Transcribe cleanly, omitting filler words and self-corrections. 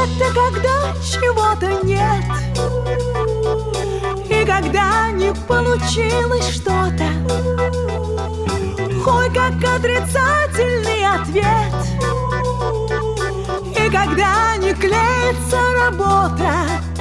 Это когда чего-то нет, и когда не получилось что-то. Ой, как отрицательный ответ. И когда не клеится работа.